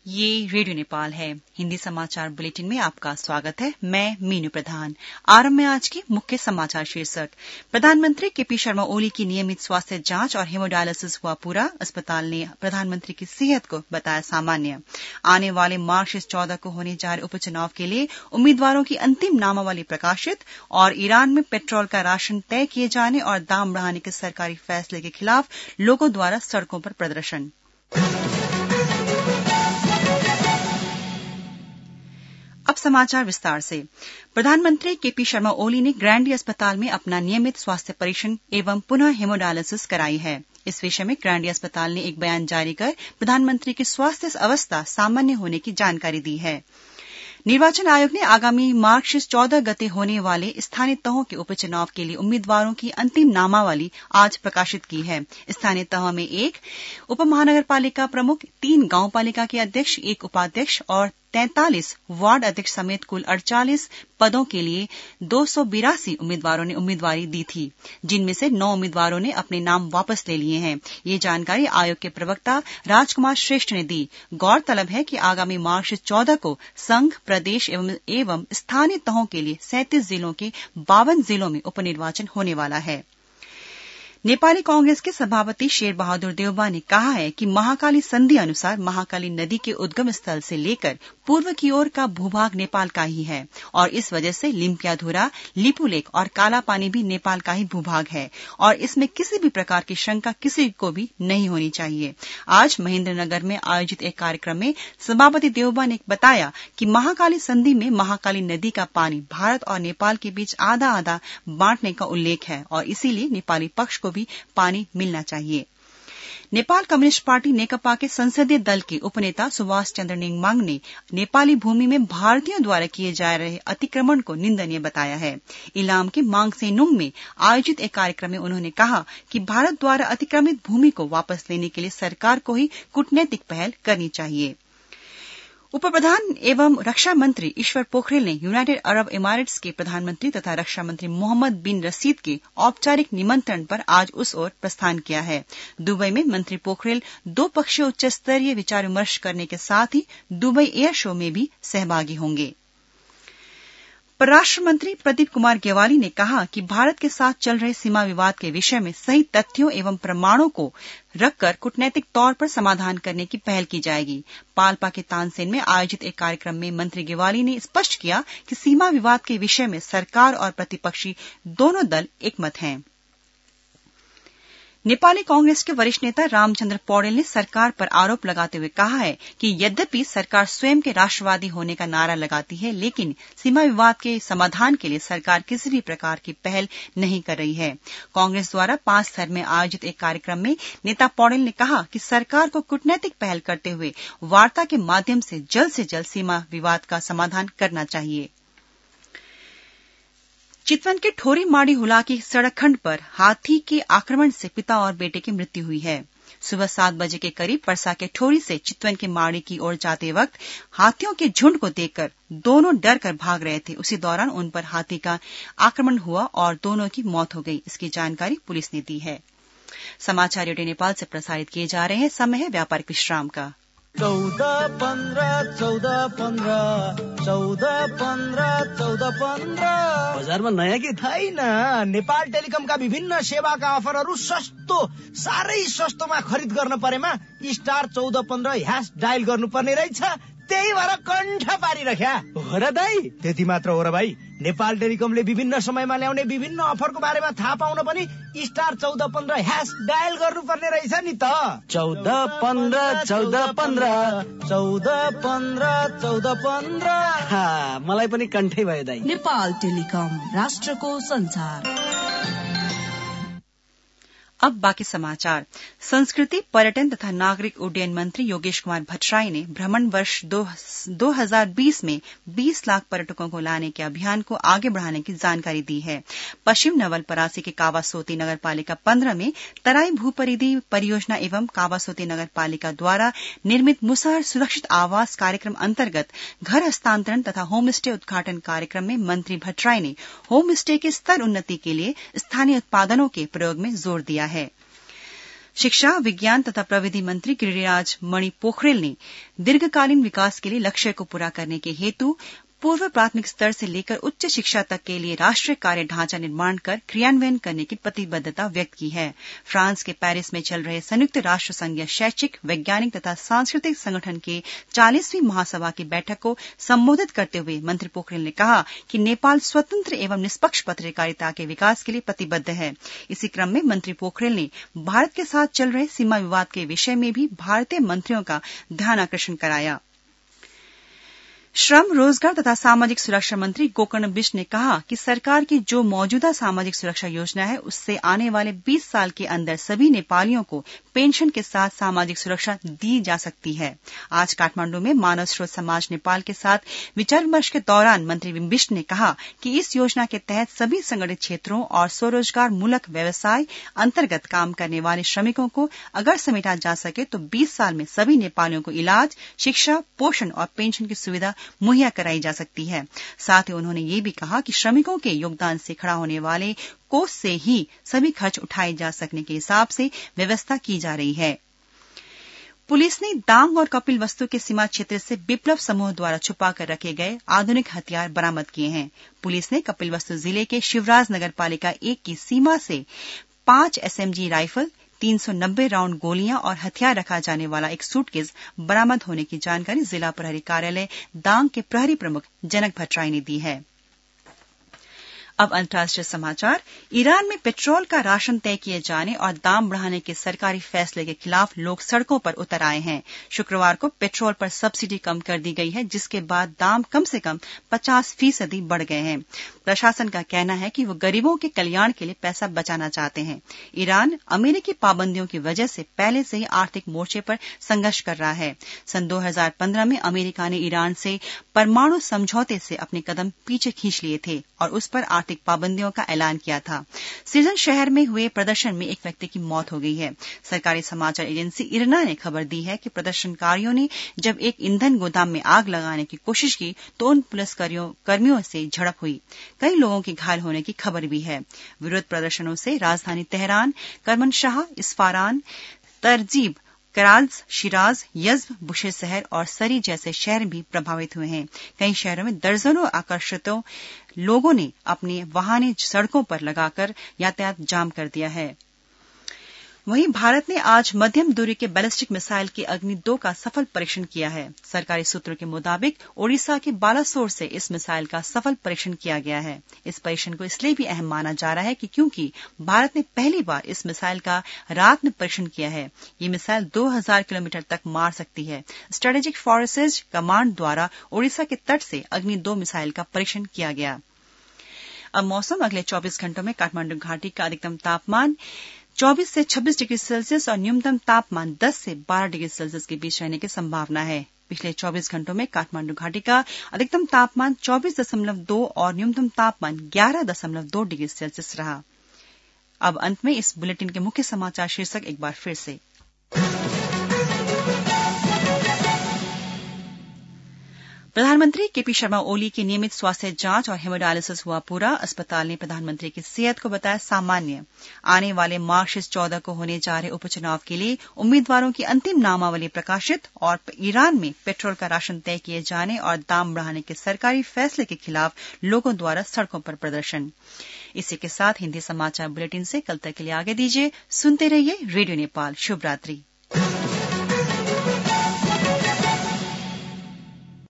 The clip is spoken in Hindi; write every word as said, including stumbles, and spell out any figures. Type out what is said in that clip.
ये रेडियो नेपाल है। हिंदी समाचार बुलेटिन में आपका स्वागत है। मैं मीनू प्रधान। आरंभ में आज की मुख्य समाचार शीर्षक। प्रधानमंत्री केपी शर्मा ओली की नियमित स्वास्थ्य जांच और हेमोडायलिसिस हुआ पूरा। अस्पताल ने प्रधानमंत्री की सेहत को बताया सामान्य। आने वाले मार्च चौदह को होने जा रहे उपचुनाव के लिए उम्मीदवारों की अंतिम नामावली प्रकाशित। और ईरान में पेट्रोल का राशन तय किए जाने और दाम बढ़ाने के सरकारी फैसले के खिलाफ लोगों द्वारा सड़कों पर प्रदर्शन। अब समाचार विस्तार से। प्रधानमंत्री केपी शर्मा ओली ने ग्रैंडी अस्पताल में अपना नियमित स्वास्थ्य परीक्षण एवं पुनः हेमोडायलिसिस कराई है। इस विषय में ग्रैंडी अस्पताल ने एक बयान जारी कर प्रधानमंत्री की स्वास्थ्य अवस्था सामान्य होने की जानकारी दी है। निर्वाचन आयोग ने आगामी मार्च चौदह गते होने वाले स्थानीय तहों के उपचुनाव के लिए उम्मीदवारों की अंतिम नामावली आज प्रकाशित की है। स्थानीय तहों में एक उप महानगरपालिका प्रमुख, तीन गांवपालिका के अध्यक्ष, एक उपाध्यक्ष और तैंतालीस वार्ड अध्यक्ष समेत कुल अड़तालीस पदों के लिए दो सौ बिरासी उम्मीदवारों ने उम्मीदवारी दी थी, जिनमें से नौ उम्मीदवारों ने अपने नाम वापस ले लिए हैं। ये जानकारी आयोग के प्रवक्ता राजकुमार श्रेष्ठ ने दी। गौरतलब है कि आगामी मार्च चौदह को संघ, प्रदेश एवं, एवं स्थानीय तहों के लिए सैंतीस जिलों के बावन जिलों में उपनिर्वाचन होने वाला है। नेपाली कांग्रेस के सभापति शेर बहादुर देउबा ने कहा है कि महाकाली संधि अनुसार महाकाली नदी के उद्गम स्थल से लेकर पूर्व की ओर का भूभाग नेपाल का ही है और इस वजह से लिम्पियाधुरा, लिपुलेक और कालापानी भी नेपाल का ही भूभाग है और इसमें किसी भी प्रकार की शंका किसी को भी नहीं होनी चाहिए। आज महेंद्रनगर में आयोजित एक कार्यक्रम में सभापति देउबा ने बताया कि महाकाली संधि में महाकाली नदी का पानी भारत और नेपाल के बीच आधा आधा बांटने का उल्लेख है और इसीलिए नेपाली पक्ष को भी पानी मिलना चाहिए। नेपाल कम्युनिस्ट पार्टी नेकपा के संसदीय दल के उपनेता सुभाष चंद्र नेङमाङ ने नेपाली भूमि में भारतीयों द्वारा किए जा रहे अतिक्रमण को निंदनीय बताया है। इलाम के मांगसेनुंग में आयोजित एक कार्यक्रम में उन्होंने कहा कि भारत द्वारा अतिक्रमित भूमि को वापस लेने के लिए सरकार को ही कूटनैतिक पहल करनी चाहिए। उप प्रधान एवं रक्षा मंत्री ईश्वर पोखरेल ने यूनाइटेड अरब इमारेट्स के प्रधानमंत्री तथा रक्षा मंत्री मोहम्मद बिन रशीद के औपचारिक निमंत्रण पर आज उस ओर प्रस्थान किया है। दुबई में मंत्री पोखरेल दो पक्षीय उच्च स्तरीय विचार विमर्श करने के साथ ही दुबई एयर शो में भी सहभागी होंगे। परराष्ट्र मंत्री प्रदीप कुमार ग्यावाली ने कहा कि भारत के साथ चल रहे सीमा विवाद के विषय में सही तथ्यों एवं प्रमाणों को रखकर कूटनैतिक तौर पर समाधान करने की पहल की जाएगी। पाल्पा के तानसेन में आयोजित एक कार्यक्रम में मंत्री ग्यावाली ने स्पष्ट किया कि सीमा विवाद के विषय में सरकार और प्रतिपक्षी दोनों दल एकमत हैं। नेपाली कांग्रेस के वरिष्ठ नेता रामचंद्र पौडेल ने सरकार पर आरोप लगाते हुए कहा है कि यद्यपि सरकार स्वयं के राष्ट्रवादी होने का नारा लगाती है, लेकिन सीमा विवाद के समाधान के लिए सरकार किसी भी प्रकार की पहल नहीं कर रही है। कांग्रेस द्वारा पांच स्तर में आयोजित एक कार्यक्रम में नेता पौडेल ने कहा कि सरकार को कूटनैतिक पहल करते हुए वार्ता के माध्यम से जल्द से जल्द सीमा विवाद का समाधान करना चाहिए। चितवन के ठोरी माड़ी हुलाकी सड़क खंड पर हाथी के आक्रमण से पिता और बेटे की मृत्यु हुई है। सुबह सात बजे के करीब परसा के ठोरी से चितवन के माड़ी की ओर जाते वक्त हाथियों के झुंड को देखकर दोनों डर कर भाग रहे थे। उसी दौरान उन पर हाथी का आक्रमण हुआ और दोनों की मौत हो गई। इसकी जानकारी पुलिस ने दी है। समाचार रेडियो नेपाल से प्रसारित किए जा रहे हैं। समय है व्यापारिक विश्राम का। चौदह पंद्रह चौदह पंद्रह चौदह पंद्रह चौदह पंद्रह बजारमा नयाँ के छैन। नेपाल टेलिकमका विभिन्न सेवाका अफरहरू सस्तो, साह्रै सस्तोमा खरिद गर्न परेमा स्टार चौदह पन्ध्र ह्यास डायल गर्नुपर्ने रहेछ। त्यही भएर कण्ठ पारिरख्या हो र दाइ। त्यति मात्र हो र भाइ, नेपाल टेलिकमले विभिन्न समयमा ल्याउने विभिन्न अफरको बारेमा थाहा पाउन पनि स्टार चौदह पन्ध्र ह्यास डायल गर्नुपर्ने रहेछ नि त। चौध पन्ध्र चौध पन्ध्र चौध पन्ध्र चौध पन्ध्र मलाई पनि कण्ठै भयो दाइ। नेपाल टेलिकम, राष्ट्रको संचार। अब बाकी समाचार। संस्कृति, पर्यटन तथा नागरिक उड्डयन मंत्री योगेश कुमार भट्टराई ने भ्रमण वर्ष दो हज़ार बीस में बीस लाख पर्यटकों को लाने के अभियान को आगे बढ़ाने की जानकारी दी है। पश्चिम नवलपरासी के कावासोती नगरपालिका पंद्रह में तराई भूपरिधि परियोजना एवं कावासोती नगरपालिका द्वारा निर्मित मुसहर सुरक्षित आवास कार्यक्रम अंतर्गत घर हस्तांतरण तथा होम स्टे उद्घाटन कार्यक्रम में मंत्री भट्टराई ने होम स्टे के स्तर उन्नति के लिए स्थानीय उत्पादनों के प्रयोग में जोर दिया है। शिक्षा, विज्ञान तथा प्रविधि मंत्री गिरिराज मणि पोखरेल ने दीर्घकालीन विकास के लिए लक्ष्य को पूरा करने के हेतु पूर्व प्राथमिक स्तर से लेकर उच्च शिक्षा तक के लिए राष्ट्रीय कार्य ढांचा निर्माण कर क्रियान्वयन करने की प्रतिबद्धता व्यक्त की है। फ्रांस के पेरिस में चल रहे संयुक्त राष्ट्र संघ शैक्षिक, वैज्ञानिक तथा सांस्कृतिक संगठन के चालीसवीं महासभा की बैठक को संबोधित करते हुए मंत्री पोखरेल ने कहा कि नेपाल स्वतंत्र एवं निष्पक्ष पत्रकारिता के विकास के लिए प्रतिबद्ध है। इसी क्रम में मंत्री पोखरेल ने भारत के साथ चल रहे सीमा विवाद के विषय में भी भारतीय मंत्रियों का ध्यानाकर्षण कराया। श्रम, रोजगार तथा सामाजिक सुरक्षा मंत्री गोकर्ण बिष्ट ने कहा कि सरकार की जो मौजूदा सामाजिक सुरक्षा योजना है उससे आने वाले बीस साल के अंदर सभी नेपालियों को पेंशन के साथ सामाजिक सुरक्षा दी जा सकती है। आज काठमांडू में मानव स्रोत समाज नेपाल के साथ विचार विमर्श के दौरान मंत्री बिष्ट ने कहा कि इस योजना के तहत सभी संगठित क्षेत्रों और स्वरोजगार मूलक व्यवसाय अंतर्गत काम करने वाले श्रमिकों को अगर समेटा जा सके तो बीस साल में सभी नेपालियों को इलाज, शिक्षा, पोषण और पेंशन की सुविधा मुहैया कराई जा सकती है। साथ ही उन्होंने ये भी कहा कि श्रमिकों के योगदान से खड़ा होने वाले कोष से ही सभी खर्च उठाए जा सकने के हिसाब से व्यवस्था की जा रही है। पुलिस ने दांग और कपिलवस्तु के सीमा क्षेत्र से विप्लव समूह द्वारा छुपा कर रखे गए आधुनिक हथियार बरामद किए हैं। पुलिस ने कपिलवस्तु जिले के शिवराज नगर पालिका एक की सीमा से पांच एसएमजी राइफल, तीन सौ नब्बे राउंड गोलियां और हथियार रखा जाने वाला एक सूटकेस बरामद होने की जानकारी जिला प्रहरी कार्यालय दांग के प्रहरी प्रमुख जनक भट्टराई ने दी है। अब अंतर्राष्ट्रीय समाचार। ईरान में पेट्रोल का राशन तय किए जाने और दाम बढ़ाने के सरकारी फैसले के खिलाफ लोग सड़कों पर उतर आए हैं। शुक्रवार को पेट्रोल पर सब्सिडी कम कर दी गई है, जिसके बाद दाम कम से कम पचास फीसदी बढ़ गए हैं। प्रशासन का कहना है कि वो गरीबों के कल्याण के लिए पैसा बचाना चाहते हैं। ईरान अमेरिकी पाबंदियों की वजह से पहले से ही आर्थिक मोर्चे पर संघर्ष कर रहा है। सन दो हजार पंद्रह में अमेरिका ने ईरान से परमाणु समझौते से अपने कदम पीछे खींच लिए थे और उस पर आर्थिक पाबंदियों का ऐलान किया था। सिजन शहर में हुए प्रदर्शन में एक व्यक्ति की मौत हो गई है। सरकारी समाचार एजेंसी इरना ने खबर दी है कि प्रदर्शनकारियों ने जब एक ईंधन गोदाम में आग लगाने की कोशिश की तो उन पुलिसकर्मियों से झड़प हुई। कई लोगों के घायल होने की खबर भी है। विरोध प्रदर्शनों से राजधानी तेहरान, करमनशाह, इस्फारान, तरजीब, कराज, शिराज, यज्व, बुशेशहर और सरी जैसे शहर भी प्रभावित हुए हैं। कई शहरों में दर्जनों आकर्षितों लोगों ने अपने वाहन सड़कों पर लगाकर यातायात जाम कर दिया है। वहीं भारत ने आज मध्यम दूरी के बैलिस्टिक मिसाइल के अग्नि दो का सफल परीक्षण किया है। सरकारी सूत्रों के मुताबिक ओडिशा के बालासोर से इस मिसाइल का सफल परीक्षण किया गया है। इस परीक्षण को इसलिए भी अहम माना जा रहा है कि क्योंकि भारत ने पहली बार इस मिसाइल का रात में परीक्षण किया है। ये मिसाइल दो हजार किलोमीटर तक मार सकती है। स्ट्रेटेजिक फोर्सेज कमांड द्वारा ओडिशा के तट से अग्नि दो मिसाइल का परीक्षण किया गया। अब मौसम। अगले चौबीस घंटों में काठमांडू घाटी का अधिकतम तापमान चौबीस से छब्बीस डिग्री सेल्सियस और न्यूनतम तापमान दस से बारह डिग्री सेल्सियस के बीच रहने की संभावना है। पिछले चौबीस घंटों में काठमांडू घाटी का अधिकतम तापमान चौबीस दशमलव दो और न्यूनतम तापमान ग्यारह दशमलव दो डिग्री सेल्सियस रहा। अब अंत में इस बुलेटिन के मुख्य समाचार शीर्षक एक बार फिर से। प्रधानमंत्री केपी शर्मा ओली की नियमित स्वास्थ्य जांच और हेमोडायलिसिस हुआ पूरा। अस्पताल ने प्रधानमंत्री की सेहत को बताया सामान्य। आने वाले मार्च चौदह को होने जा रहे उपचुनाव के लिए उम्मीदवारों की अंतिम नामावली प्रकाशित और ईरान में पेट्रोल का राशन तय किए जाने और दाम बढ़ाने के सरकारी फैसले के खिलाफ लोगों द्वारा सड़कों पर प्रदर्शन। इसी के साथ हिंदी समाचार बुलेटिन से कल तक के लिए आगे दीजिए। सुनते रहिए रेडियो नेपाल। शुभ रात्रि।